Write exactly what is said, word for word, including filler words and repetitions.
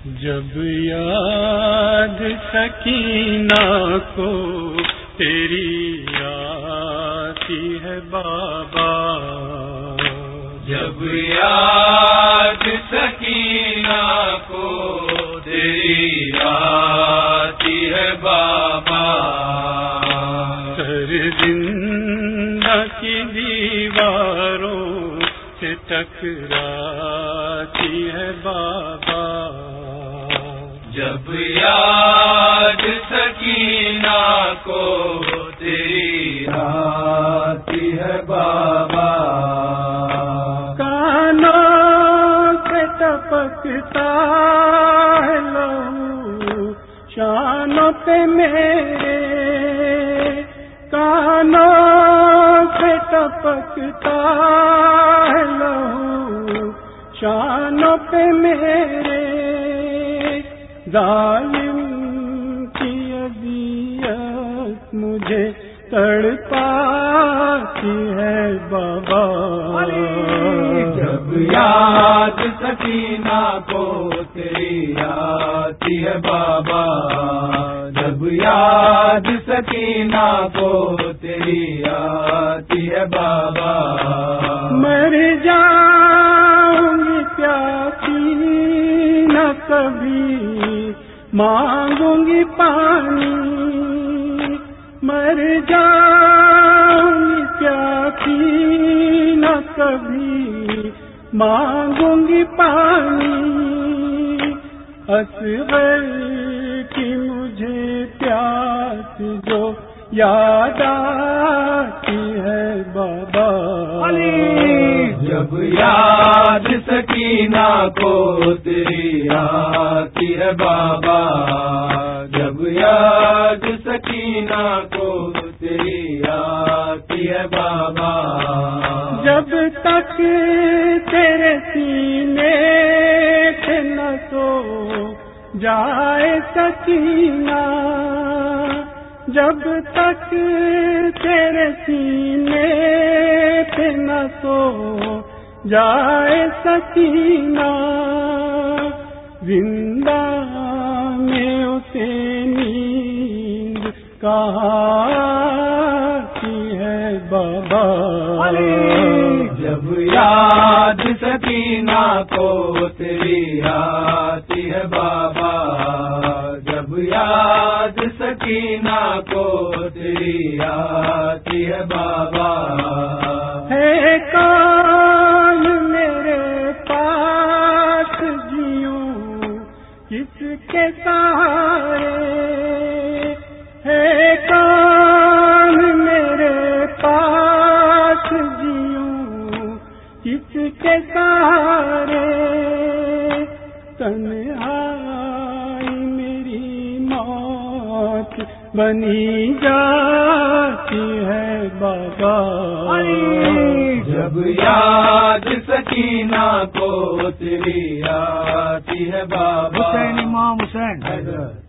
جب یاد سکینہ کو تیری آتی ہے بابا، جب یاد سکینہ کو تیری آتی ہے بابا، سر زندہ کی دیواروں سے ٹکراتی ہے بابا، جب یاد سکینہ کو تیری آتی ہے بابا، کانوں سے ٹپکتا ہے لہو شانوں پہ میرے، کانوں سے ٹپکتا ہے لہو شانوں پہ میرے، ظالم کی اذیت مجھے تڑپاتی ہے بابا، جب یاد سکینہ کو تیری آتی ہے بابا، جب یاد سکینہ کو تیری آتی ہے بابا، مر جاؤں گی پیاسی نہ کبھی مانگوں گی پانی، مر جاؤں گی پیاسی نہ کبھی مانگوں گی پانی، اصغر کی مجھے پیاس جو یاد آتی ہے بابا، جب یاد سکینہ کو تیری آتی ہے بابا، جب یاد سکینہ کو تیری آتی ہے بابا، جب تک تیرے سینے سے نہ سو جائے سکینہ، جب تک تیرے سینے پہ نہ سو جائے سکینہ، زندہ میں اسے نیند کہاں آتی ہے بابا، جب یاد سکینہ کو تیری آتی ہے بابا، جب یاد سکینہ کو تیری آتی ہے بابا، ہے کون میرے پاس جیوں کس کے سہارے، ہے کون میرے پاس جیوں کس کے سہارے، تنہائی میری موت بنی جاتی ہے بابا، جب یاد سکینہ کو تیری آتی ہے بابا، حسین امام حسین